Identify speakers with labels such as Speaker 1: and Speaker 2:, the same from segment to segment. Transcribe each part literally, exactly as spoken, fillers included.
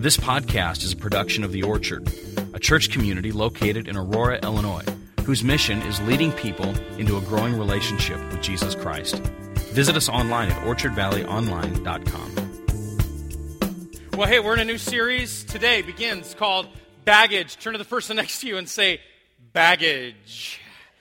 Speaker 1: This podcast is a production of The Orchard, a church community located in Aurora, Illinois, whose mission is leading people into a growing relationship with Jesus Christ. Visit us online at orchard valley online dot com.
Speaker 2: Well, hey, we're in a new series. Today begins called Baggage. Turn to the person next to you and say, baggage.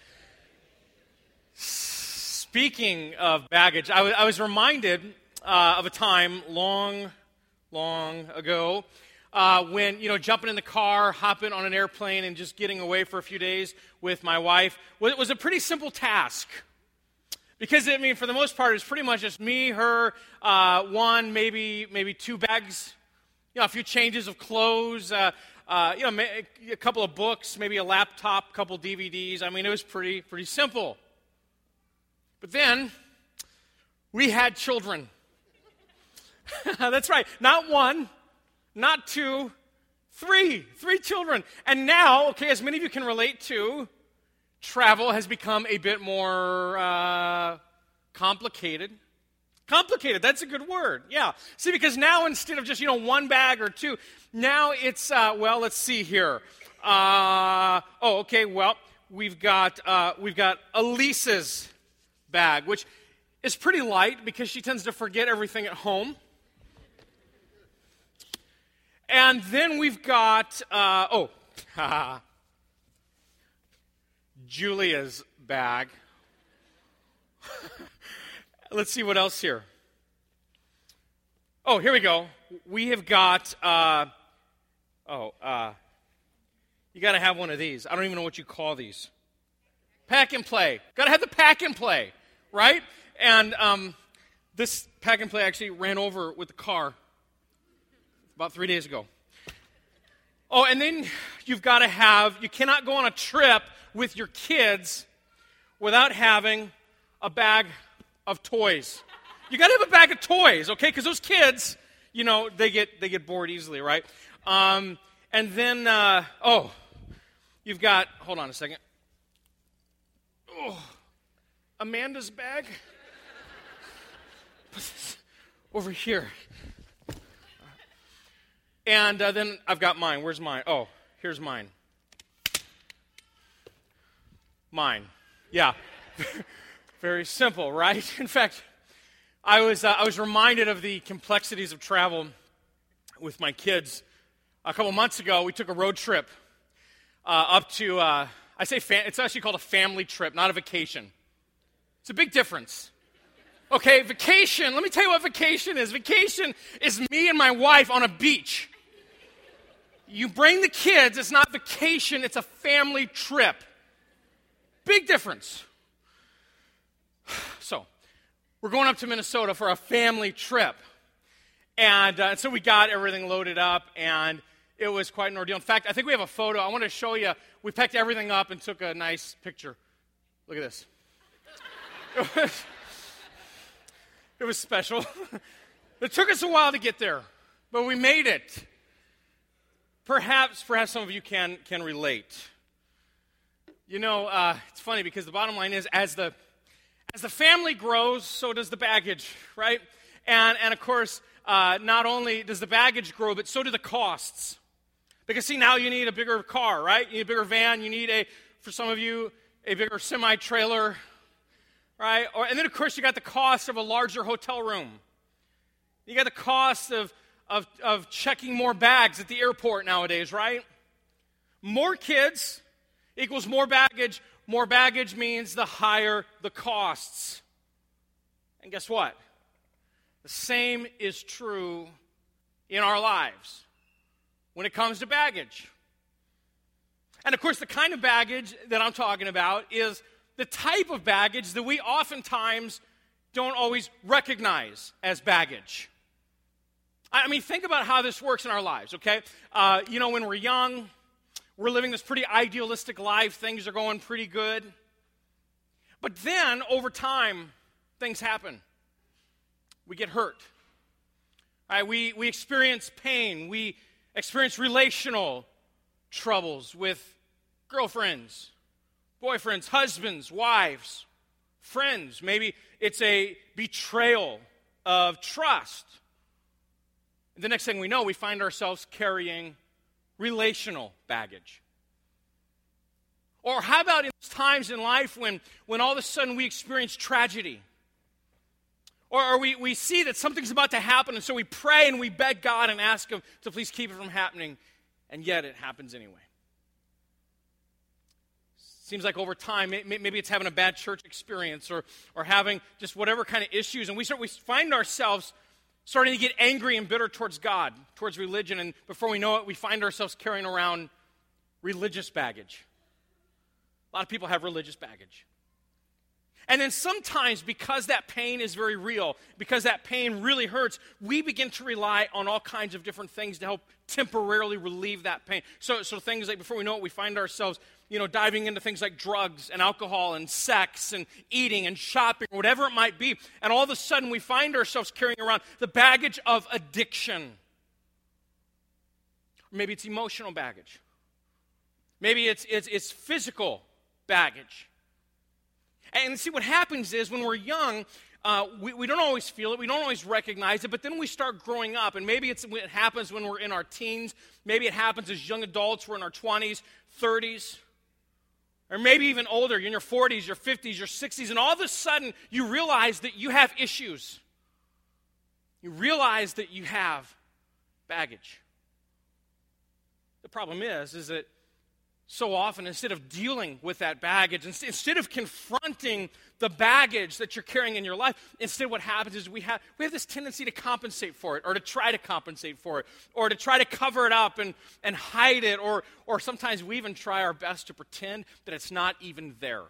Speaker 2: Speaking of baggage, I, w- I was reminded uh, of a time long, long ago uh, when, you know, jumping in the car, hopping on an airplane, and just getting away for a few days with my wife was, was a pretty simple task. Because, I mean, for the most part, it was pretty much just me, her, uh, one, maybe maybe two bags, you know, a few changes of clothes, uh, uh, you know, a couple of books, maybe a laptop, a couple D V Ds. I mean, it was pretty pretty simple. But then, we had children. That's right. Not one, not two, three. Three children. And now, okay, as many of you can relate to, travel has become a bit more uh, complicated. Complicated, that's a good word, yeah. See, because now instead of just, you know, one bag or two, now it's, uh, well, let's see here. Uh, oh, okay, well, we've got, uh, we've got Elise's bag, which is pretty light because she tends to forget everything at home. And then we've got, uh, oh, haha. Julia's bag. Let's see what else here. Oh, here we go. We have got, uh, oh, uh, you got to have one of these. I don't even know what you call these. Pack and play. Got to have the pack and play, right? And um, this pack and play actually ran over with the car about three days ago. Oh, and then you've got to have, you cannot go on a trip with your kids without having a bag of toys. You got to have a bag of toys, okay? Because those kids, you know, they get they get bored easily, right? Um, and then, uh, oh, you've got, hold on a second. Oh, Amanda's bag. Over here. And uh, then I've got mine. Where's mine? Oh, here's mine. Mine. Yeah. Very simple, right? In fact, I was uh, I was reminded of the complexities of travel with my kids. A couple months ago, we took a road trip uh, up to, uh, I say fam- it's actually called a family trip, not a vacation. It's a big difference. Okay, vacation, let me tell you what vacation is. Vacation is me and my wife on a beach. You bring the kids, it's not vacation, it's a family trip. Big difference. So, we're going up to Minnesota for a family trip. And uh, so we got everything loaded up, and it was quite an ordeal. In fact, I think we have a photo. I want to show you. We packed everything up and took a nice picture. Look at this. It was, it was special. It took us a while to get there, but we made it. Perhaps, perhaps some of you can can relate. You know, uh, it's funny because the bottom line is, as the as the family grows, so does the baggage, right? And and of course, uh, not only does the baggage grow, but so do the costs. Because see, now you need a bigger car, right? You need a bigger van. You need a, for some of you, a bigger semi-trailer, right? Or and then of course you got the cost of a larger hotel room. You got the cost of of of checking more bags at the airport nowadays, right? More kids equals more baggage. More baggage means the higher the costs. And guess what? The same is true in our lives when it comes to baggage. And of course, the kind of baggage that I'm talking about is the type of baggage that we oftentimes don't always recognize as baggage. I mean, think about how this works in our lives, okay? Uh, you know, when we're young, we're living this pretty idealistic life. Things are going pretty good. But then, over time, things happen. We get hurt. Right? We, we experience pain. We experience relational troubles with girlfriends, boyfriends, husbands, wives, friends. Maybe it's a betrayal of trust. The next thing we know, we find ourselves carrying relational baggage. Or how about in times in life when, when all of a sudden we experience tragedy? Or, or we, we see that something's about to happen, and so we pray and we beg God and ask Him to please keep it from happening, and yet it happens anyway. Seems like over time, maybe it's having a bad church experience or, or having just whatever kind of issues, and we start we find ourselves starting to get angry and bitter towards God, towards religion, and before we know it, we find ourselves carrying around religious baggage. A lot of people have religious baggage. And then sometimes, because that pain is very real, because that pain really hurts, we begin to rely on all kinds of different things to help temporarily relieve that pain. So, so things like, before we know it, we find ourselves, you know, diving into things like drugs and alcohol and sex and eating and shopping, or whatever it might be. And all of a sudden, we find ourselves carrying around the baggage of addiction. Maybe it's emotional baggage. Maybe it's it's, it's physical baggage. And see, what happens is when we're young, uh, we, we don't always feel it, we don't always recognize it, but then we start growing up, and maybe it's, it happens when we're in our teens, maybe it happens as young adults, we're in our twenties, thirties, or maybe even older, you're in your forties, your fifties, your sixties, and all of a sudden you realize that you have issues. You realize that you have baggage. The problem is, is that so often, instead of dealing with that baggage, instead of confronting the baggage that you're carrying in your life, instead what happens is we have we have this tendency to compensate for it, or to try to compensate for it, or to try to cover it up and, and hide it, or, or sometimes we even try our best to pretend that it's not even there.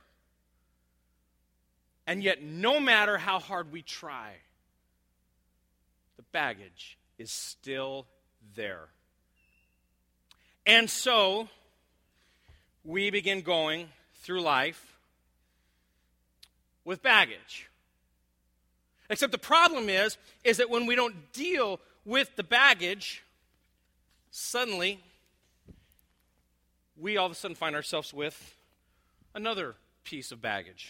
Speaker 2: And yet, no matter how hard we try, the baggage is still there. And so we begin going through life with baggage. Except the problem is, is that when we don't deal with the baggage, suddenly we all of a sudden find ourselves with another piece of baggage.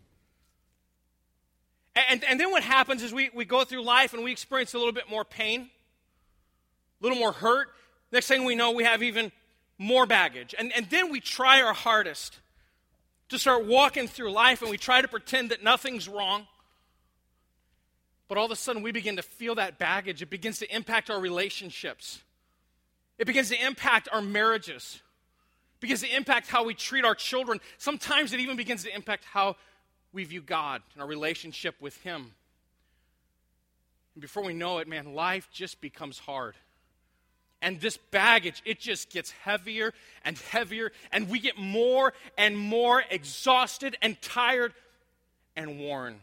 Speaker 2: And, and then what happens is we, we go through life and we experience a little bit more pain, a little more hurt. Next thing we know, we have even more baggage. And, and then we try our hardest to start walking through life, and we try to pretend that nothing's wrong. But all of a sudden we begin to feel that baggage. It begins to impact our relationships. It begins to impact our marriages. It begins to impact how we treat our children. Sometimes it even begins to impact how we view God and our relationship with Him. And before we know it, man, life just becomes hard. And this baggage, it just gets heavier and heavier, and we get more and more exhausted and tired and worn.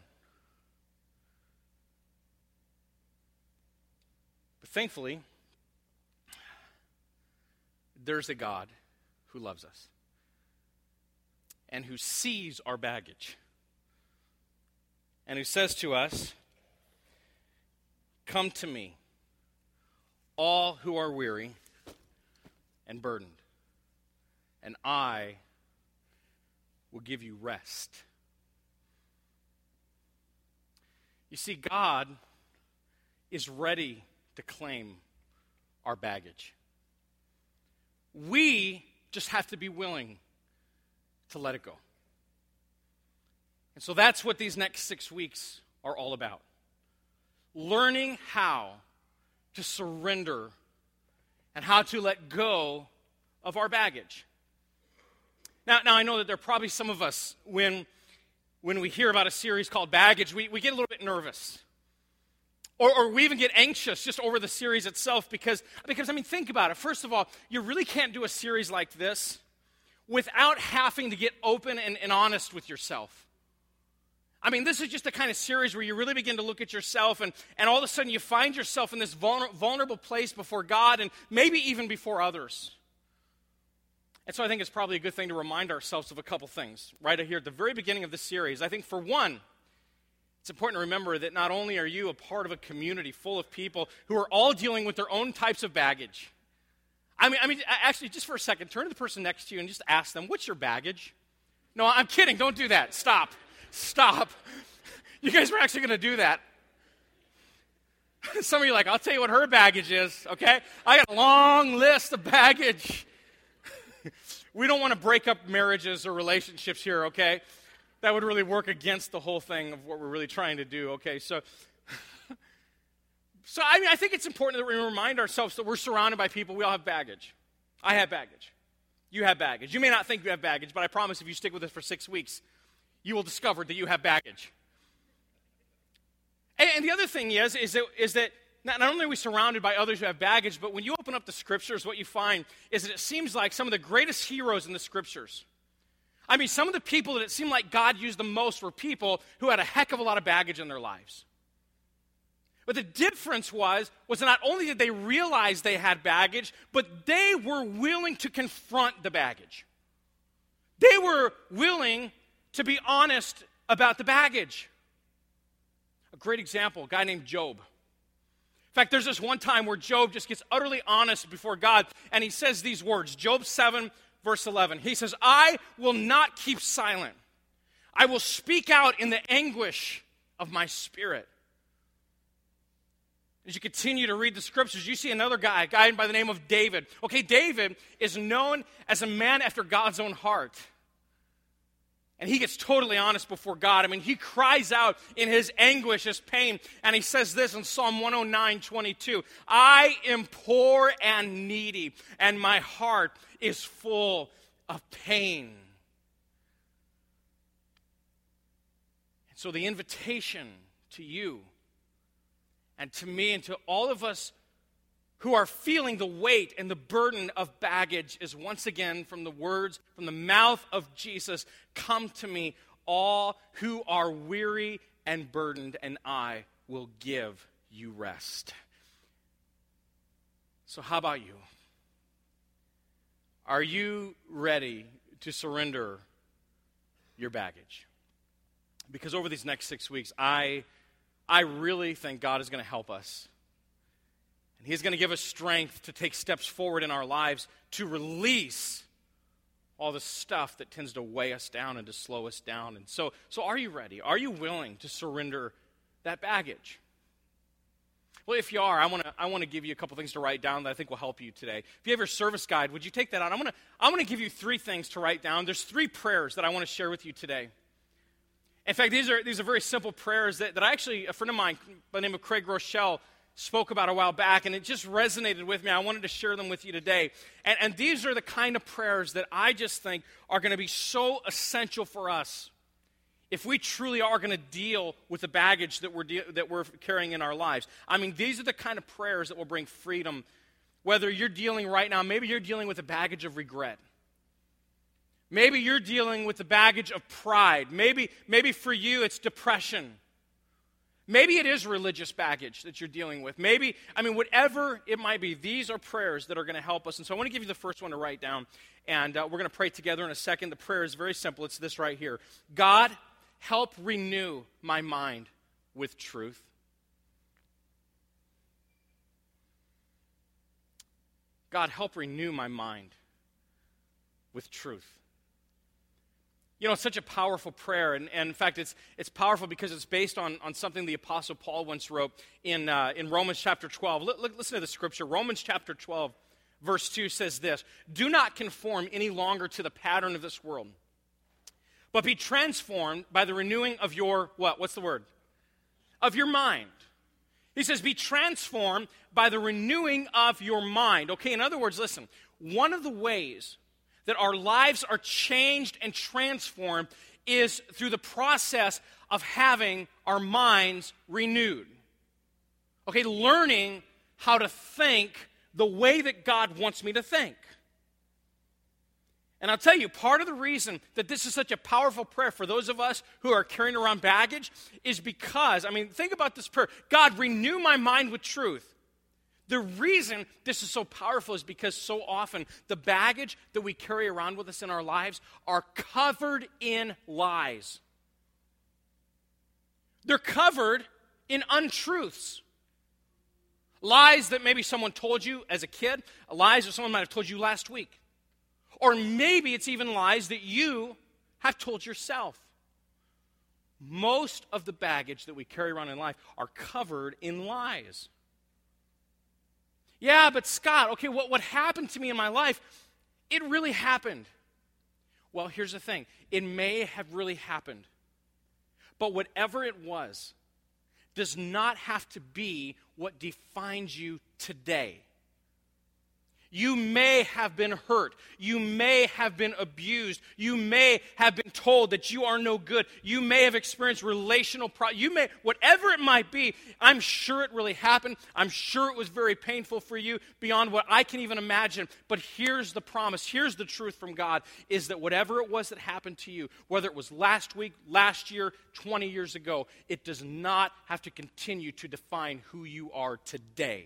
Speaker 2: But thankfully, there's a God who loves us and who sees our baggage and who says to us, "Come to me, all who are weary and burdened, and I will give you rest." You see, God is ready to claim our baggage. We just have to be willing to let it go. And so that's what these next six weeks are all about. Learning how to surrender and how to let go of our baggage. Now, now I know that there are probably some of us, when, when we hear about a series called Baggage, we, we get a little bit nervous. Or, or we even get anxious just over the series itself because, because, I mean, think about it. First of all, you really can't do a series like this without having to get open and, and honest with yourself. I mean, this is just the kind of series where you really begin to look at yourself, and, and all of a sudden you find yourself in this vulner- vulnerable place before God and maybe even before others. And so I think it's probably a good thing to remind ourselves of a couple things right here at the very beginning of the series. I think, for one, it's important to remember that not only are you a part of a community full of people who are all dealing with their own types of baggage. I mean, I mean, actually, just for a second, turn to the person next to you and just ask them, "What's your baggage?" No, I'm kidding. Don't do that. Stop. Stop. You guys were actually going to do that. Some of you are like, I'll tell you what her baggage is, okay? I got a long list of baggage. We don't want to break up marriages or relationships here, okay? That would really work against the whole thing of what we're really trying to do, okay? So, so I mean, I think it's important that we remind ourselves that we're surrounded by people. We all have baggage. I have baggage. You have baggage. You may not think you have baggage, but I promise if you stick with us for six weeks, you will discover that you have baggage. And, and the other thing is, is that, is that not, not only are we surrounded by others who have baggage, but when you open up the Scriptures, what you find is that it seems like some of the greatest heroes in the Scriptures, I mean, some of the people that it seemed like God used the most were people who had a heck of a lot of baggage in their lives. But the difference was, was that not only did they realize they had baggage, but they were willing to confront the baggage. They were willing to be honest about the baggage. A great example, a guy named Job. In fact, there's this one time where Job just gets utterly honest before God, and he says these words, Job seven, verse eleven. He says, I will not keep silent. I will speak out in the anguish of my spirit. As you continue to read the Scriptures, you see another guy, a guy by the name of David. Okay, David is known as a man after God's own heart. And he gets totally honest before God. I mean, he cries out in his anguish, his pain, and he says this in Psalm one oh nine, twenty-two. I am poor and needy, and my heart is full of pain. And so the invitation to you and to me and to all of us who are feeling the weight and the burden of baggage is once again from the words, from the mouth of Jesus, come to me, all who are weary and burdened, and I will give you rest. So how about you? Are you ready to surrender your baggage? Because over these next six weeks, I, I really think God is going to help us. And He's going to give us strength to take steps forward in our lives to release all the stuff that tends to weigh us down and to slow us down. And so, so are you ready? Are you willing to surrender that baggage? Well, if you are, I want to I want to give you a couple things to write down that I think will help you today. If you have your service guide, would you take that out? I'm going to I'm going to give you three things to write down. There's three prayers that I want to share with you today. In fact, these are these are very simple prayers that, that I actually, a friend of mine by the name of Craig Rochelle spoke about a while back, and it just resonated with me. I wanted to share them with you today. And, and these are the kind of prayers that I just think are going to be so essential for us if we truly are going to deal with the baggage that we're, de- that we're carrying in our lives. I mean, these are the kind of prayers that will bring freedom, whether you're dealing right now, maybe you're dealing with the baggage of regret. Maybe you're dealing with the baggage of pride. Maybe, maybe for you it's depression. Maybe it is religious baggage that you're dealing with. Maybe, I mean, whatever it might be, these are prayers that are going to help us. And so I want to give you the first one to write down, and uh, we're going to pray together in a second. The prayer is very simple. It's this right here. God, help renew my mind with truth. God, help renew my mind with truth. You know, it's such a powerful prayer, and, and in fact, it's it's powerful because it's based on, on something the Apostle Paul once wrote in uh, in Romans chapter twelve. L- listen to the scripture. Romans chapter twelve, verse two says this, do not conform any longer to the pattern of this world, but be transformed by the renewing of your, what? What's the word? Of your mind. He says, be transformed by the renewing of your mind. Okay, in other words, listen, one of the ways that our lives are changed and transformed is through the process of having our minds renewed. Okay, learning how to think the way that God wants me to think. And I'll tell you, part of the reason that this is such a powerful prayer for those of us who are carrying around baggage is because, I mean, think about this prayer. God, renew my mind with truth. The reason this is so powerful is because so often the baggage that we carry around with us in our lives are covered in lies. They're covered in untruths. Lies that maybe someone told you as a kid, lies that someone might have told you last week. Or maybe it's even lies that you have told yourself. most of the baggage that we carry around in life are covered in lies. Yeah, but Scott, okay, what, what happened to me in my life, it really happened. Well, here's the thing. It may have really happened. But whatever it was does not have to be what defines you today. You may have been hurt. You may have been abused. You may have been told that you are no good. You may have experienced relational problems. You may, whatever it might be, I'm sure it really happened. I'm sure it was very painful for you beyond what I can even imagine. But here's the promise. Here's the truth from God, is that whatever it was that happened to you, whether it was last week, last year, twenty years ago, it does not have to continue to define who you are today.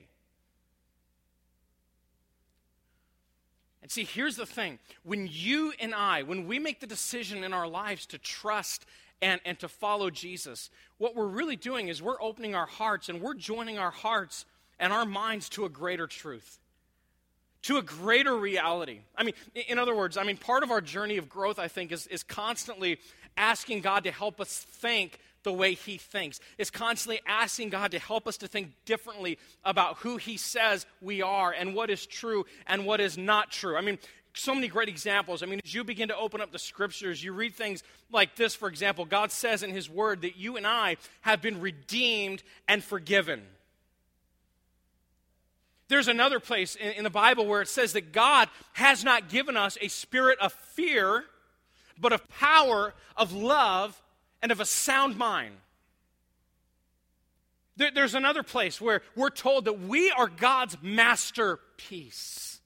Speaker 2: And see, here's the thing. When you and I, when we make the decision in our lives to trust and, and to follow Jesus, what we're really doing is we're opening our hearts and we're joining our hearts and our minds to a greater truth, to a greater reality. I mean, in other words, I mean, part of our journey of growth, I think, is, is constantly asking God to help us think the way he thinks. It's constantly asking God to help us to think differently about who he says we are and what is true and what is not true. I mean, so many great examples. I mean, as you begin to open up the scriptures, you read things like this, for example. God says in his word that you and I have been redeemed and forgiven. There's another place in, in the Bible where it says that God has not given us a spirit of fear, but of power, of love, and of a sound mind. There, there's another place where we're told that we are God's masterpiece,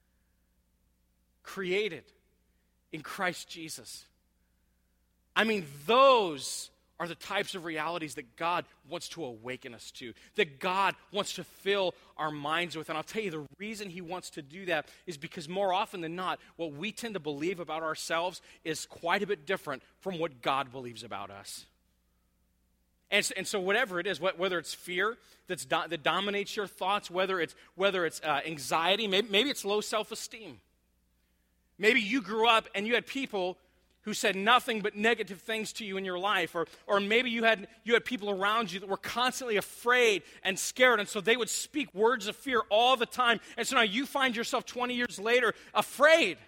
Speaker 2: created in Christ Jesus. I mean, those are the types of realities that God wants to awaken us to, that God wants to fill our minds with. And I'll tell you, the reason he wants to do that is because more often than not, what we tend to believe about ourselves is quite a bit different from what God believes about us. And so, and so whatever it is, whether it's fear that's do, that dominates your thoughts, whether it's, whether it's uh, anxiety, maybe, maybe it's low self-esteem. Maybe you grew up and you had people who said nothing but negative things to you in your life, or or maybe you had you had people around you that were constantly afraid and scared, and so they would speak words of fear all the time, and so now you find yourself twenty years later afraid.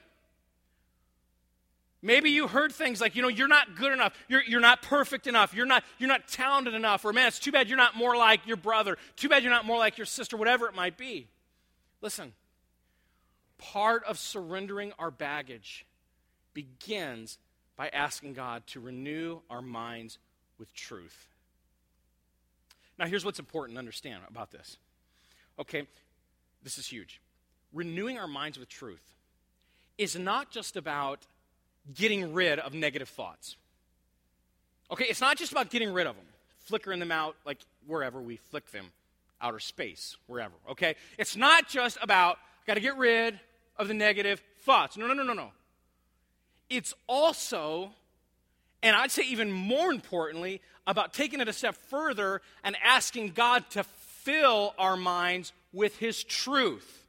Speaker 2: Maybe you heard things like, you know, you're not good enough, you're you're not perfect enough, you're not you're not talented enough, or man, it's too bad you're not more like your brother, too bad you're not more like your sister, whatever it might be. Listen, part of surrendering our baggage begins by asking God to renew our minds with truth. Now, here's what's important to understand about this. Okay, this is huge. Renewing our minds with truth is not just about getting rid of negative thoughts. Okay, it's not just about getting rid of them, flickering them out like wherever we flick them, outer space, wherever, okay? It's not just about, got to get rid of the negative thoughts. No, no, no, no, no. It's also, and I'd say even more importantly, about taking it a step further and asking God to fill our minds with his truth.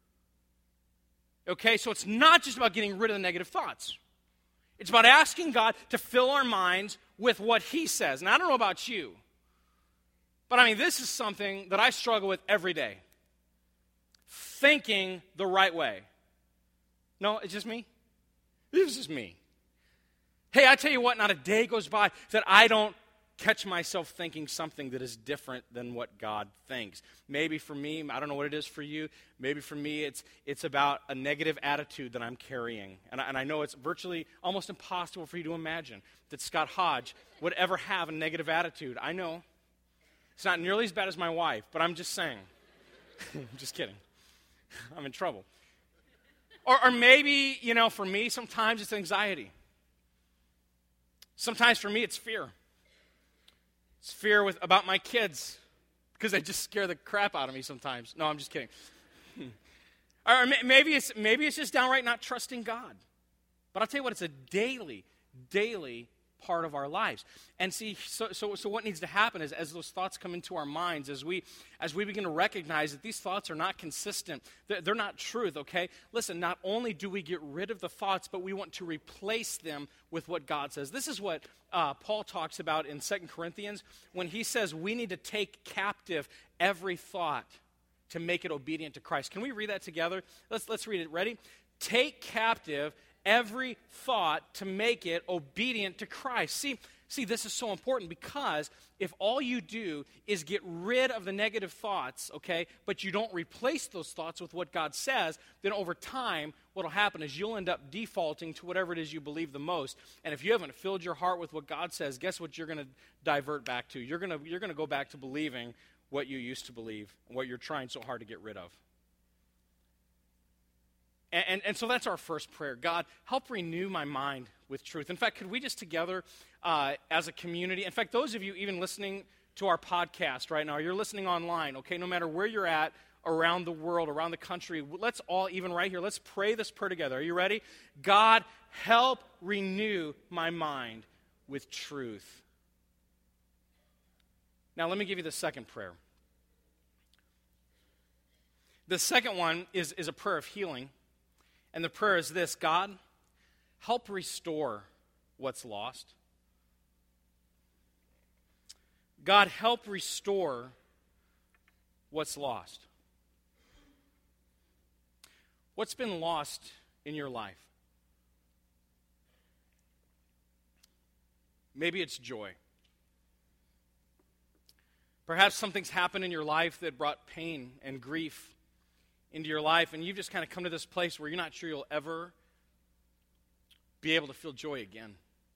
Speaker 2: Okay, so it's not just about getting rid of the negative thoughts. It's about asking God to fill our minds with what he says. And I don't know about you, but I mean, this is something that I struggle with every day. Thinking the right way. No, it's just me. This is me. Hey, I tell you what, not a day goes by that I don't catch myself thinking something that is different than what God thinks. Maybe for me, I don't know what it is for you, maybe for me it's it's about a negative attitude that I'm carrying. And I, and I know it's virtually almost impossible for you to imagine that Scott Hodge would ever have a negative attitude. I know. It's not nearly as bad as my wife, but I'm just saying. I'm just kidding. I'm in trouble. Or, or maybe, you know, for me, sometimes it's anxiety. Sometimes for me, it's fear. It's fear with about my kids because they just scare the crap out of me sometimes. No, I'm just kidding. Or maybe it's maybe it's just downright not trusting God. But I'll tell you what, it's a daily, daily part of our lives. And see, so so, so what needs to happen is as those thoughts come into our minds, as we as we begin to recognize that these thoughts are not consistent, they're, they're not truth, okay? Listen, not only do we get rid of the thoughts, but we want to replace them with what God says. This is what uh, Paul talks about in Second Corinthians when he says we need to take captive every thought to make it obedient to Christ. Can we read that together? Let's let's read it. Ready? Take captive every thought to make it obedient to Christ. See, see, this is so important because if all you do is get rid of the negative thoughts, okay, but you don't replace those thoughts with what God says, then over time, what will happen is you'll end up defaulting to whatever it is you believe the most. And if you haven't filled your heart with what God says, guess what you're going to divert back to? You're going to you're going to go back to believing what you used to believe, what you're trying so hard to get rid of. And, and, and so that's our first prayer. God, help renew my mind with truth. In fact, could we just together uh, as a community, in fact, those of you even listening to our podcast right now, you're listening online, okay, no matter where you're at around the world, around the country, let's all, even right here, let's pray this prayer together. Are you ready? God, help renew my mind with truth. Now, let me give you the second prayer. The second one is, is a prayer of healing. And the prayer is this: God, help restore what's lost. God, help restore what's lost. What's been lost in your life? Maybe it's joy. Perhaps something's happened in your life that brought pain and grief into your life, and you've just kind of come to this place where you're not sure you'll ever be able to feel joy again.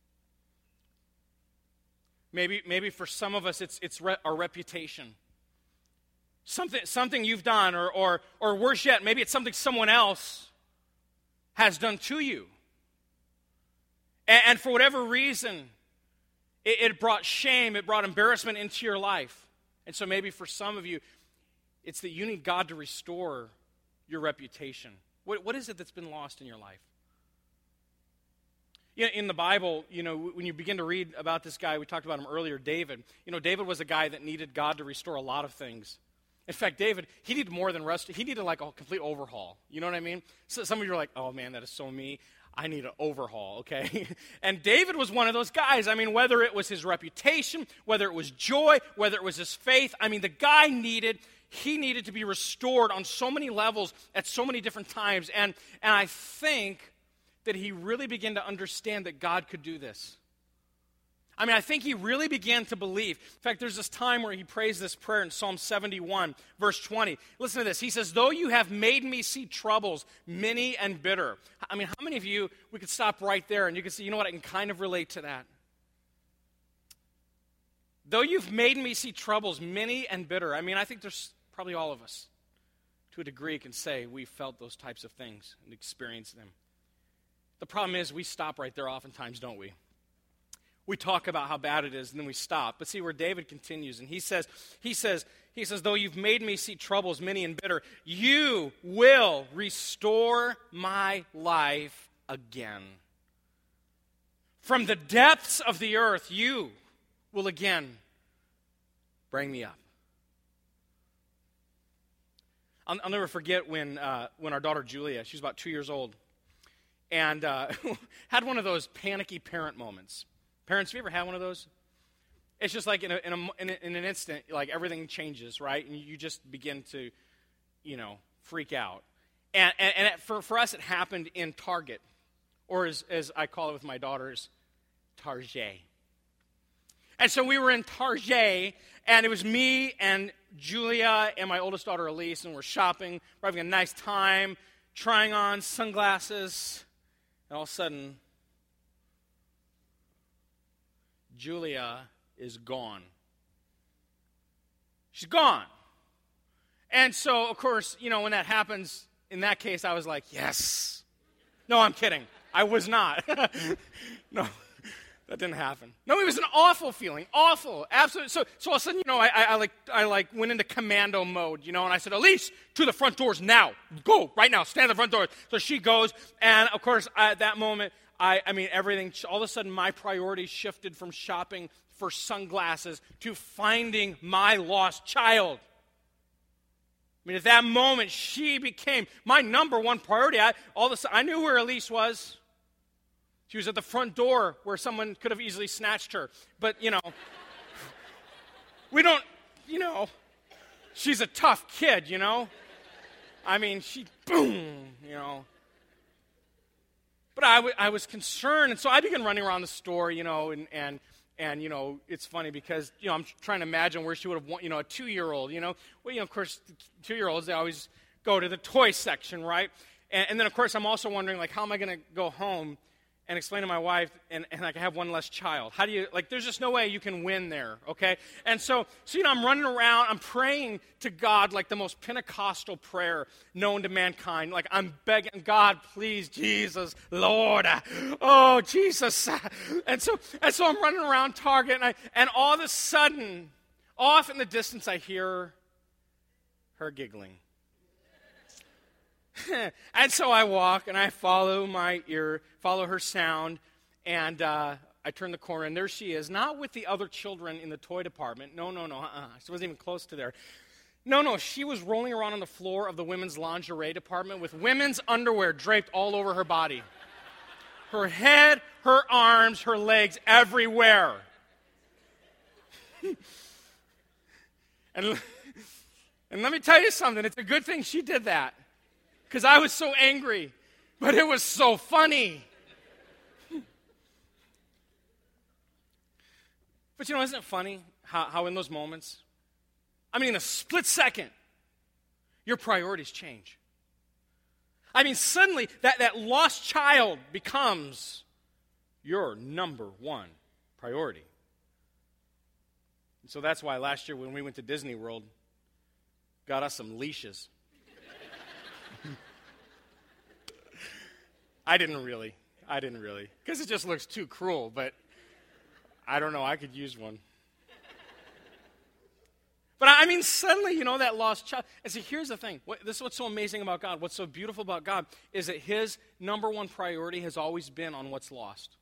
Speaker 2: Maybe, maybe for some of us, it's it's re- our reputation. Something, something you've done, or, or, or worse yet, maybe it's something someone else has done to you. And, and for whatever reason, it, it brought shame, it brought embarrassment into your life. And so maybe for some of you, it's that you need God to restore your reputation. What, what is it that's been lost in your life? You know, in the Bible, you know, when you begin to read about this guy, we talked about him earlier, David. You know, David was a guy that needed God to restore a lot of things. In fact, David, he needed more than rest. He needed like a complete overhaul. You know what I mean? So some of you are like, oh man, that is so me. I need an overhaul, okay? And David was one of those guys. I mean, whether it was his reputation, whether it was joy, whether it was his faith, I mean, the guy needed, he needed to be restored on so many levels at so many different times. And, and I think that he really began to understand that God could do this. I mean, I think he really began to believe. In fact, there's this time where he prays this prayer in Psalm seventy-one, verse twenty. Listen to this. He says, though you have made me see troubles, many and bitter. I mean, how many of you, we could stop right there and you could say, you know what, I can kind of relate to that. Though you've made me see troubles, many and bitter. I mean, I think there's probably all of us, to a degree, can say we felt those types of things and experienced them. The problem is we stop right there oftentimes, don't we? We talk about how bad it is, and then we stop. But see where David continues, and he says, he says, he says, though you've made me see troubles many and bitter, you will restore my life again. From the depths of the earth, you will again bring me up. I'll, I'll never forget when uh, when our daughter Julia, she was about two years old, and uh, had one of those panicky parent moments. Parents, have you ever had one of those? It's just like in, a, in, a, in, a, in an instant, like everything changes, right? And you just begin to, you know, freak out. And, and, and it, for, for us, it happened in Target, or as, as I call it with my daughters, Target. And so we were in Target, and it was me and Julia and my oldest daughter, Elise, and we're shopping. We're having a nice time, trying on sunglasses, and all of a sudden, Julia is gone. She's gone. And so, of course, you know, when that happens, in that case, I was like, yes. No, I'm kidding. I was not. No, that didn't happen. No, it was an awful feeling. Awful. Absolutely. So, so all of a sudden, you know, I, I, I, like, I like went into commando mode, you know, and I said, Elise, to the front doors now. Go, right now. Stand at the front doors. So she goes, and, of course, at that moment, I, I mean, everything, all of a sudden my priorities shifted from shopping for sunglasses to finding my lost child. I mean, at that moment, she became my number one priority. I, all of a sudden, I knew where Elise was. She was at the front door where someone could have easily snatched her. But, you know, we don't, you know, she's a tough kid, you know. I mean, she, boom, you know. But I, w- I was concerned, and so I began running around the store, you know, and, and, and, you know, it's funny because, you know, I'm trying to imagine where she would have, want, you know, a two-year-old, you know. Well, you know, of course, two-year-olds, they always go to the toy section, right? And, and then, of course, I'm also wondering, like, how am I going to go home and explain to my wife, and, and I can have one less child? How do you, like, there's just no way you can win there, okay? And so, so, you know, I'm running around, I'm praying to God like the most Pentecostal prayer known to mankind. Like, I'm begging, God, please, Jesus, Lord, oh, Jesus. And so, and so I'm running around Target, and, I, and all of a sudden, off in the distance, I hear her giggling. And so I walk and I follow my ear, follow her sound, and uh, I turn the corner, and there she is, not with the other children in the toy department. No, no, no, uh-uh. She wasn't even close to there. No, no, she was rolling around on the floor of the women's lingerie department with women's underwear draped all over her body. Her head, her arms, her legs, everywhere. and, and let me tell you something, it's a good thing she did that. Because I was so angry, but it was so funny. But you know, isn't it funny how, how in those moments, I mean, in a split second, your priorities change. I mean, suddenly that, that lost child becomes your number one priority. And so that's why last year when we went to Disney World, got us some leashes. I didn't really. I didn't really. Because it just looks too cruel, but I don't know. I could use one. But I mean, suddenly, you know, that lost child. And see, here's the thing. What, this is what's so amazing about God. What's so beautiful about God is that his number one priority has always been on what's lost.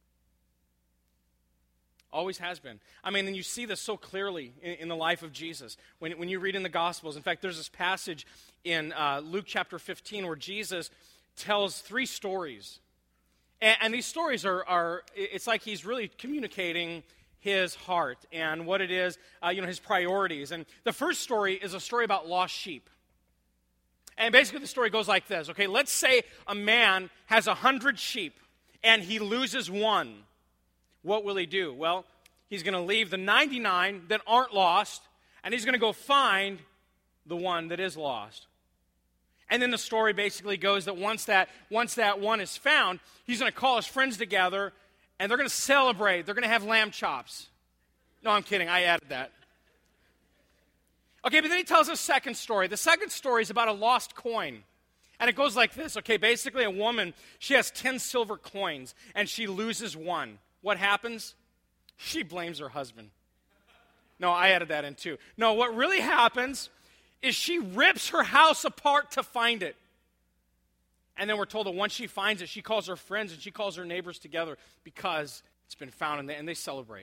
Speaker 2: Always has been. I mean, and you see this so clearly in, in the life of Jesus. When, when you read in the Gospels, in fact, there's this passage in uh, Luke chapter fifteen where Jesus tells three stories. And, and these stories are, are, it's like he's really communicating his heart and what it is, uh, you know, his priorities. And the first story is a story about lost sheep. And basically the story goes like this, okay? Let's say a man has a hundred sheep and he loses one. What will he do? Well, he's going to leave the ninety-nine that aren't lost, and he's going to go find the one that is lost. And then the story basically goes that once that once that one is found, he's going to call his friends together, and they're going to celebrate. They're going to have lamb chops. No, I'm kidding. I added that. Okay, but then he tells a second story. The second story is about a lost coin. And it goes like this. Okay, basically a woman, she has ten silver coins, and she loses one. What happens? She blames her husband. No, I added that in too. No, what really happens is she rips her house apart to find it. And then we're told that once she finds it, she calls her friends and she calls her neighbors together because it's been found, and they, and they celebrate.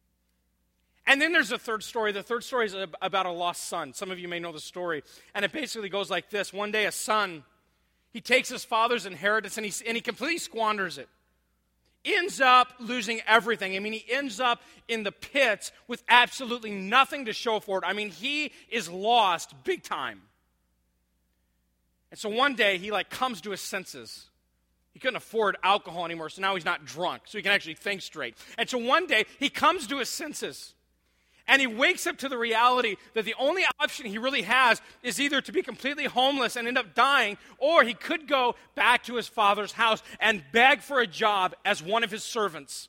Speaker 2: And then there's a third story. The third story is about a lost son. Some of you may know the story. And it basically goes like this. One day a son, he takes his father's inheritance and he, and he completely squanders it. Ends up losing everything. I mean, he ends up in the pits with absolutely nothing to show for it. I mean, he is lost big time. And so one day, he like comes to his senses. He couldn't afford alcohol anymore, so now he's not drunk, so he can actually think straight. And so one day, he comes to his senses. And he wakes up to the reality that the only option he really has is either to be completely homeless and end up dying, or he could go back to his father's house and beg for a job as one of his servants.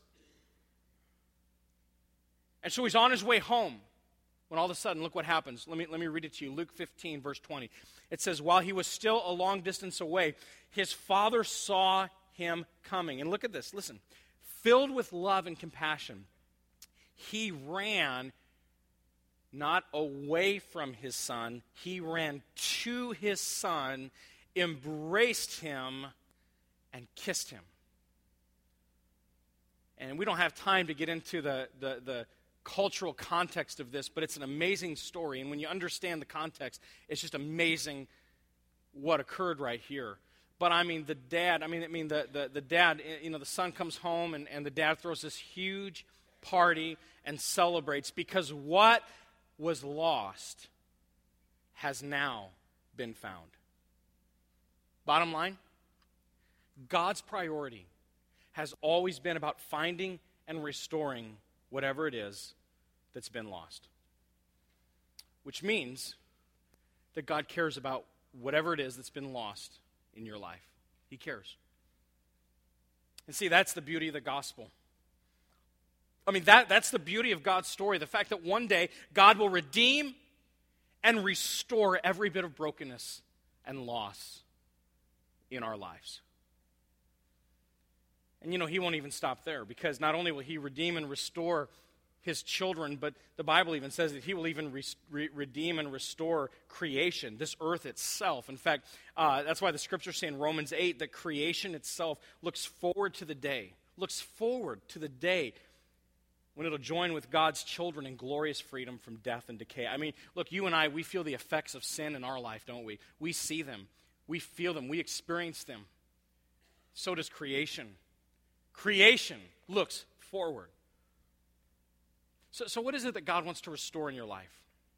Speaker 2: And so he's on his way home when all of a sudden, look what happens. Let me, let me read it to you. Luke fifteen, verse twenty. It says, while he was still a long distance away, his father saw him coming. And look at this. Listen. Filled with love and compassion, he ran not away from his son, he ran to his son, embraced him, and kissed him. And we don't have time to get into the, the, the cultural context of this, but it's an amazing story. And when you understand the context, it's just amazing what occurred right here. But I mean, the dad, I mean, I mean, the, the, the dad, you know, the son comes home and, and the dad throws this huge party and celebrates because what was lost has now been found. Bottom line, God's priority has always been about finding and restoring whatever it is that's been lost. Which means that God cares about whatever it is that's been lost in your life. He cares. And see, that's the beauty of the gospel. I mean, that, that's the beauty of God's story. The fact that one day God will redeem and restore every bit of brokenness and loss in our lives. And you know, he won't even stop there, because not only will he redeem and restore his children, but the Bible even says that he will even re- re- redeem and restore creation, this earth itself. In fact, uh, that's why the scriptures say in Romans eight that creation itself looks forward to the day, looks forward to the day when it'll join with God's children in glorious freedom from death and decay. I mean, look, you and I, we feel the effects of sin in our life, don't we? We see them. We feel them. We experience them. So does creation. Creation looks forward. So, so what is it that God wants to restore in your life?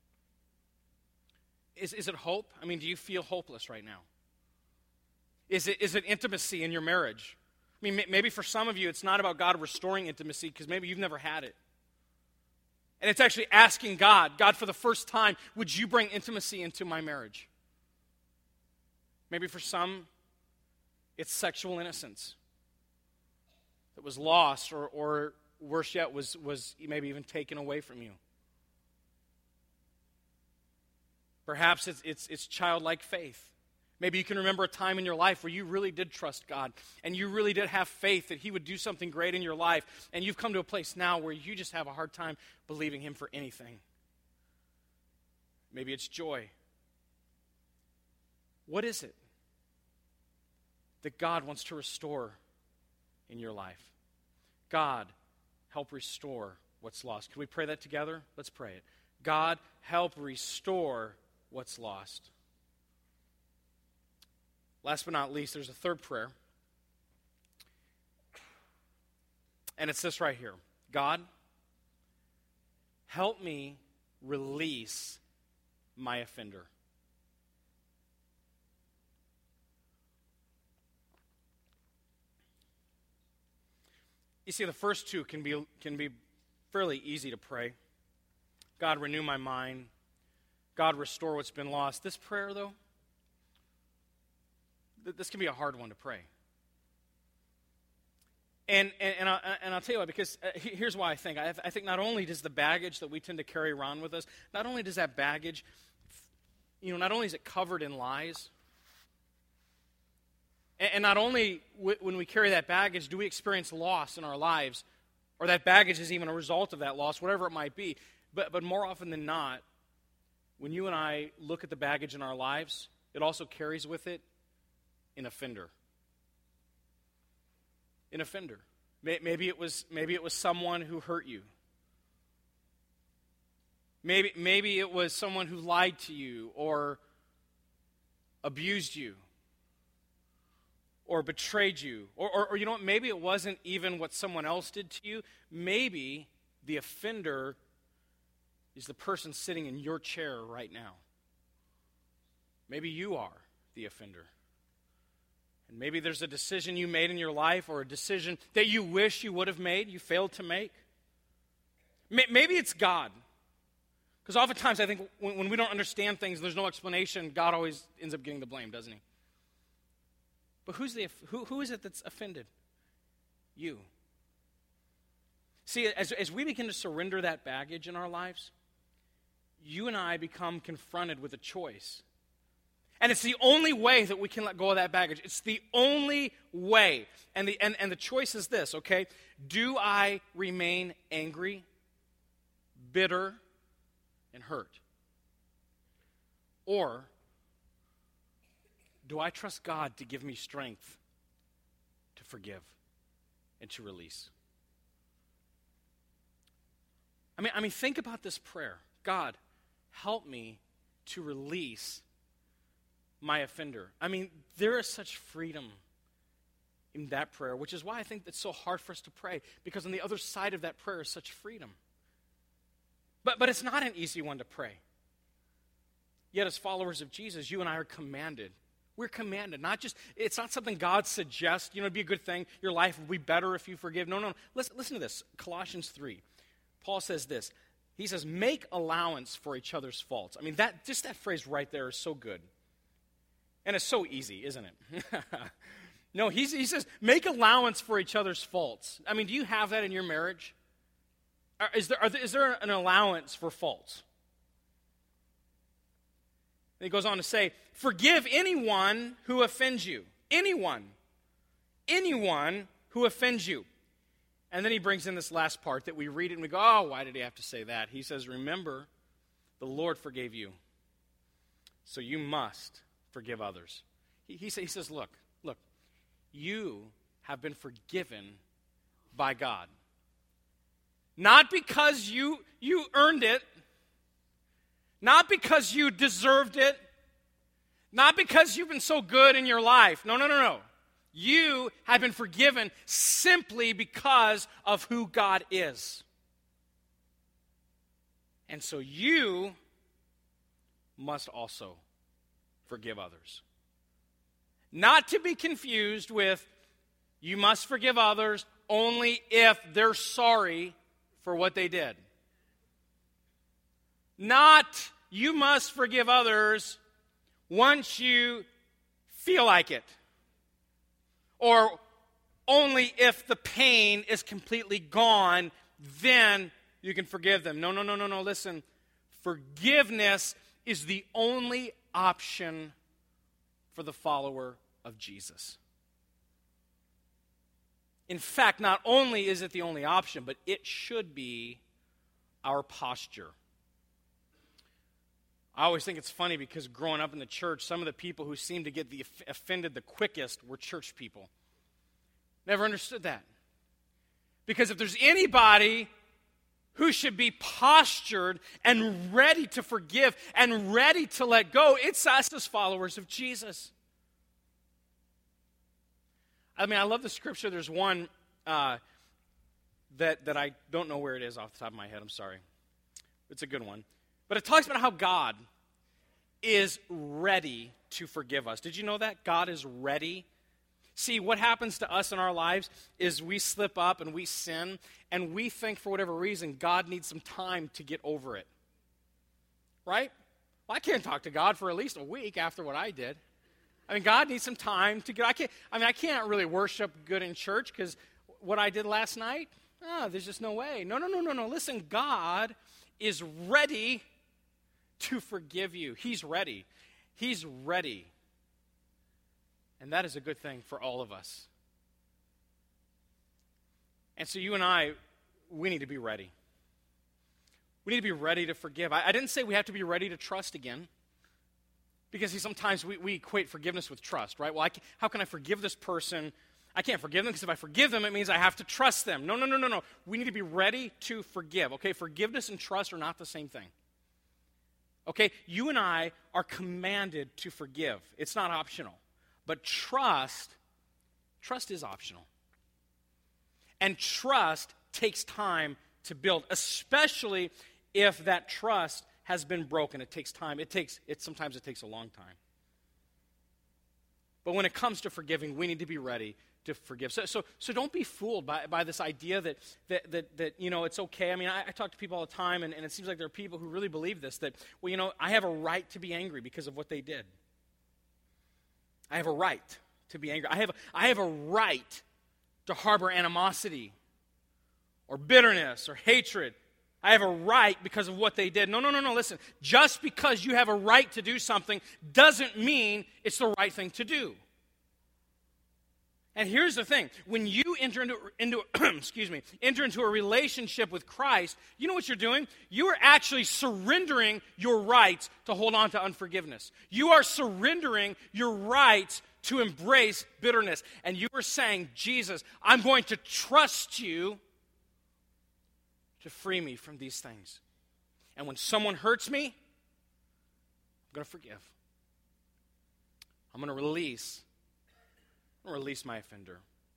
Speaker 2: Is, is it hope? I mean, do you feel hopeless right now? Is it, is it intimacy in your marriage? I mean, maybe for some of you, it's not about God restoring intimacy because maybe you've never had it. And it's actually asking God, God, for the first time, would you bring intimacy into my marriage? Maybe for some, it's sexual innocence that was lost, or, or worse yet, was, was maybe even taken away from you. Perhaps it's, it's, it's childlike faith. Maybe you can remember a time in your life where you really did trust God and you really did have faith that he would do something great in your life, and you've come to a place now where you just have a hard time believing him for anything. Maybe it's joy. What is it that God wants to restore in your life? God, help restore what's lost. Can we pray that together? Let's pray it. God, help restore what's lost. Last but not least, there's a third prayer. And it's this right here. God, help me release my offender. You see, the first two can be, can be fairly easy to pray. God, renew my mind. God, restore what's been lost. This prayer, though, this can be a hard one to pray. And and, and, I, and I'll tell you why, because uh, here's why I think. I, I think not only does the baggage that we tend to carry around with us, not only does that baggage, you know, not only is it covered in lies, and, and not only w- when we carry that baggage do we experience loss in our lives, or that baggage is even a result of that loss, whatever it might be, but but more often than not, when you and I look at the baggage in our lives, it also carries with it an offender. An offender. Maybe it was maybe it was someone who hurt you. Maybe maybe it was someone who lied to you or abused you or betrayed you. Or, or, or you know what, maybe it wasn't even what someone else did to you. Maybe the offender is the person sitting in your chair right now. Maybe you are the offender. And maybe there's a decision you made in your life, or a decision that you wish you would have made, you failed to make. Maybe it's God. Because oftentimes I think when, when we don't understand things, there's no explanation, God always ends up getting the blame, doesn't he? But who's the who, who is it that's offended? You. See, as, as we begin to surrender that baggage in our lives, you and I become confronted with a choice. And it's the only way that we can let go of that baggage. It's the only way. And the, and, and the choice is this, okay? Do I remain angry, bitter, and hurt? Or do I trust God to give me strength to forgive and to release? I mean, I mean, think about this prayer. God, help me to release my offender. I mean, there is such freedom in that prayer, which is why I think it's so hard for us to pray, because on the other side of that prayer is such freedom. But, but it's not an easy one to pray. Yet as followers of Jesus, you and I are commanded. We're commanded. Not just, it's not something God suggests, you know, it'd be a good thing. Your life would be better if you forgive. No, no, listen, listen to this. Colossians three. Paul says this. He says, make allowance for each other's faults. I mean, that just that phrase right there is so good. And it's so easy, isn't it? No, he's, he says, make allowance for each other's faults. I mean, do you have that in your marriage? Are, is, there, are there, is there an allowance for faults? And he goes on to say, forgive anyone who offends you. Anyone. Anyone who offends you. And then he brings in this last part that we read it and we go, oh, why did he have to say that? He says, remember, the Lord forgave you. So you must forgive others. He, he, say, he says, look, look, you have been forgiven by God. Not because you, you earned it, not because you deserved it, not because you've been so good in your life. No, no, no, no. You have been forgiven simply because of who God is. And so you must also forgive others. Not to be confused with, you must forgive others only if they're sorry for what they did. Not, you must forgive others once you feel like it. Or only if the pain is completely gone, then you can forgive them. No, no, no, no, no. Listen, forgiveness is the only option for the follower of Jesus. In fact, not only is it the only option, but it should be our posture. I always think it's funny because growing up in the church, some of the people who seemed to get the offended the quickest were church people. Never understood that. Because if there's anybody who should be postured and ready to forgive and ready to let go, it's us as followers of Jesus. I mean, I love the scripture. There's one uh, that, that I don't know where it is off the top of my head. I'm sorry. It's a good one. But it talks about how God is ready to forgive us. Did you know that? God is ready. See, what happens to us in our lives is we slip up and we sin, and we think for whatever reason God needs some time to get over it. Right? Well, I can't talk to God for at least a week after what I did. I mean, God needs some time to get, I can't, I mean, I can't really worship good in church because what I did last night, oh, there's just no way. No, no, no, no, no. Listen, God is ready to forgive you. He's ready. He's ready. And that is a good thing for all of us. And so you and I, we need to be ready. We need to be ready to forgive. I, I didn't say we have to be ready to trust again. Because see, sometimes we, we equate forgiveness with trust, right? Well, I can, how can I forgive this person? I can't forgive them because if I forgive them, it means I have to trust them. No, no, no, no, no. We need to be ready to forgive. Okay, forgiveness and trust are not the same thing. Okay, you and I are commanded to forgive. It's not optional. But trust, trust is optional. And trust takes time to build, especially if that trust has been broken. It takes time. It takes, it sometimes it takes a long time. But when it comes to forgiving, we need to be ready to forgive. So, so, so don't be fooled by, by this idea that, that, that, that, you know, it's okay. I mean, I, I talk to people all the time, and, and it seems like there are people who really believe this, that, well, you know, I have a right to be angry because of what they did. I have a right to be angry. I have, I have a right to harbor animosity or bitterness or hatred. I have a right because of what they did. No, no, no, no, listen. Just because you have a right to do something doesn't mean it's the right thing to do. And here's the thing. When you enter into, into excuse me, enter into a relationship with Christ, you know what you're doing? You are actually surrendering your rights to hold on to unforgiveness. You are surrendering your rights to embrace bitterness. And you are saying, Jesus, I'm going to trust you to free me from these things. And when someone hurts me, I'm going to forgive. I'm going to release. I'm going to release my offender.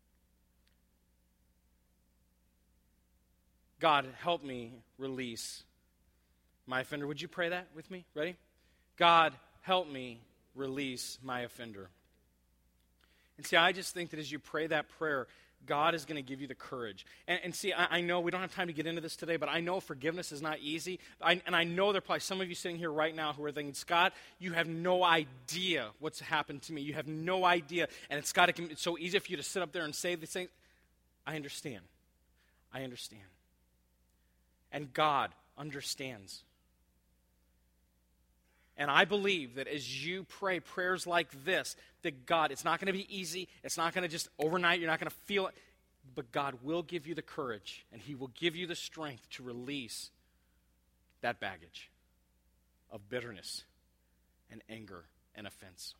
Speaker 2: God, help me release my offender. Would you pray that with me? Ready? God, help me release my offender. And see, I just think that as you pray that prayer, God is going to give you the courage. And, and see, I, I know we don't have time to get into this today, but I know forgiveness is not easy. I, and I know there are probably some of you sitting here right now who are thinking, Scott, you have no idea what's happened to me. You have no idea. And it's, Scott, it can, it's so easy for you to sit up there and say these things. I understand. I understand. And God understands. And I believe that as you pray prayers like this, that God, it's not going to be easy. It's not going to just overnight, you're not going to feel it. But God will give you the courage, and He will give you the strength to release that baggage of bitterness and anger and offense.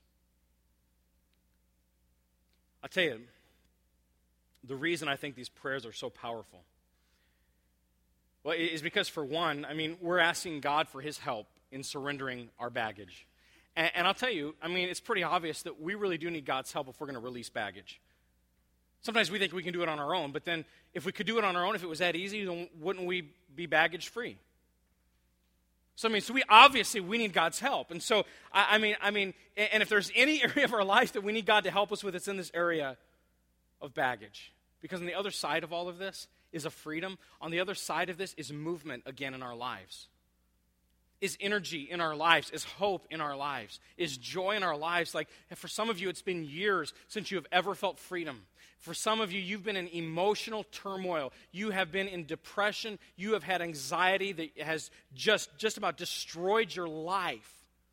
Speaker 2: I'll tell you, the reason I think these prayers are so powerful, well, is because, for one, I mean, we're asking God for His help in surrendering our baggage. And, and I'll tell you, I mean, it's pretty obvious that we really do need God's help if we're going to release baggage. Sometimes we think we can do it on our own, but then if we could do it on our own, if it was that easy, then wouldn't we be baggage free? So I mean, so we obviously we need God's help. And so, I, I mean, I mean, and if there's any area of our life that we need God to help us with, it's in this area of baggage. Because on the other side of all of this is a freedom. On the other side of this is movement again in our lives. Is energy in our lives, is hope in our lives, is joy in our lives. Like, for some of you, it's been years since you have ever felt freedom. For some of you, you've been in emotional turmoil. You have been in depression. You have had anxiety that has just, just about destroyed your life.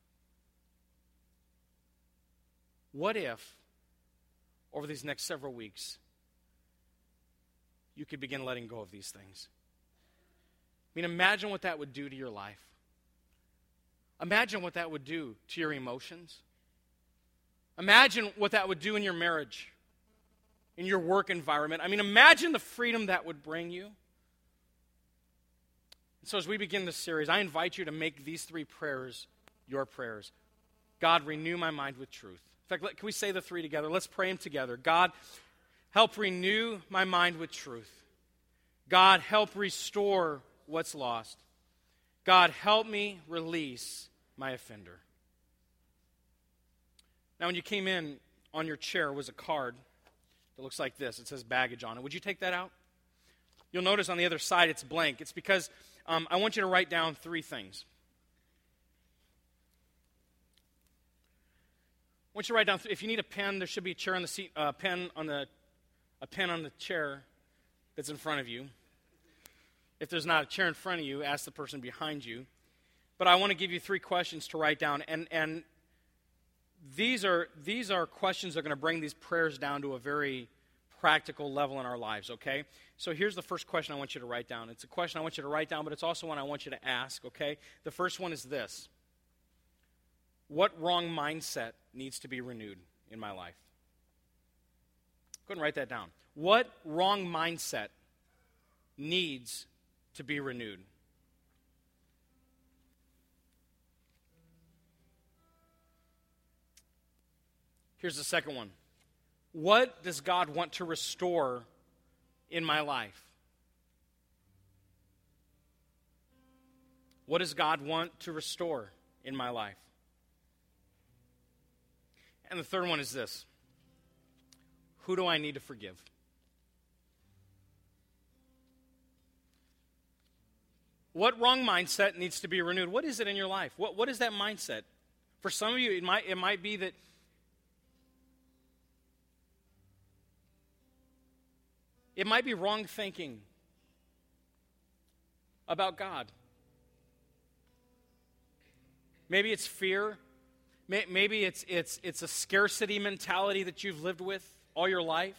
Speaker 2: What if, over these next several weeks, you could begin letting go of these things? I mean, imagine what that would do to your life. Imagine what that would do to your emotions. Imagine what that would do in your marriage, in your work environment. I mean, imagine the freedom that would bring you. And so as we begin this series, I invite you to make these three prayers your prayers. God, renew my mind with truth. In fact, can we say the three together? Let's pray them together. God, help renew my mind with truth. God, help restore what's lost. God, help me release my offender. Now, when you came in, on your chair was a card that looks like this. It says baggage on it. Would you take that out? You'll notice on the other side it's blank. It's because um, I want you to write down three things. I want you to write down, th- if you need a pen, there should be a chair on the seat, uh, pen on the, a pen on the chair that's in front of you. If there's not a chair in front of you, ask the person behind you. But I want to give you three questions to write down. And and these are these are questions that are going to bring these prayers down to a very practical level in our lives, okay? So here's the first question I want you to write down. It's a question I want you to write down, but it's also one I want you to ask, okay? The first one is this. What wrong mindset needs to be renewed in my life? Go ahead and write that down. What wrong mindset needs to be renewed? Here's the second one. What does God want to restore in my life? What does God want to restore in my life? And the third one is this. Who do I need to forgive? What wrong mindset needs to be renewed? What is it in your life? What, what is that mindset? For some of you, it might, it might be that it might be wrong thinking about God. Maybe it's fear. Maybe it's it's it's a scarcity mentality that you've lived with all your life.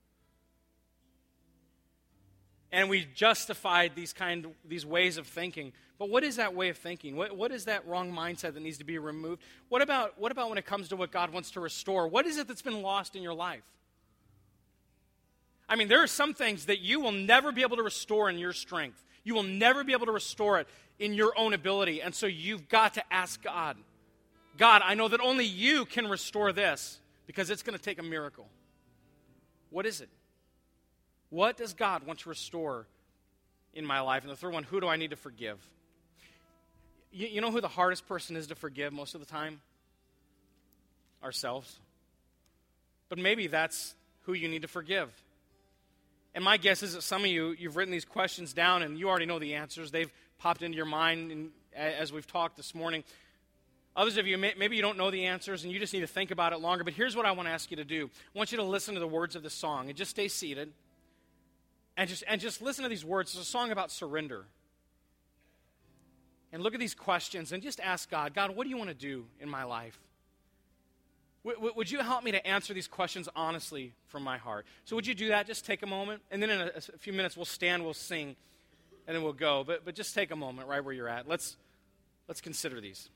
Speaker 2: And we justified these kind these ways of thinking. But what is that way of thinking? What what is that wrong mindset that needs to be removed? What about what about when it comes to what God wants to restore? What is it that's been lost in your life? I mean, there are some things that you will never be able to restore in your strength. You will never be able to restore it in your own ability. And so you've got to ask God, God, I know that only you can restore this because it's going to take a miracle. What is it? What does God want to restore in my life? And the third one, who do I need to forgive? You, you know who the hardest person is to forgive most of the time? Ourselves. But maybe that's who you need to forgive. And my guess is that some of you, you've written these questions down and you already know the answers. They've popped into your mind in, as we've talked this morning. Others of you, may, maybe you don't know the answers and you just need to think about it longer. But here's what I want to ask you to do. I want you to listen to the words of this song and just stay seated. And just, and just listen to these words. It's a song about surrender. And look at these questions and just ask God, God, what do you want to do in my life? W- would you help me to answer these questions honestly from my heart? So would you do that? Just take a moment. And then in a, a few minutes, we'll stand, we'll sing, and then we'll go. But, but just take a moment right where you're at. Let's, let's consider these.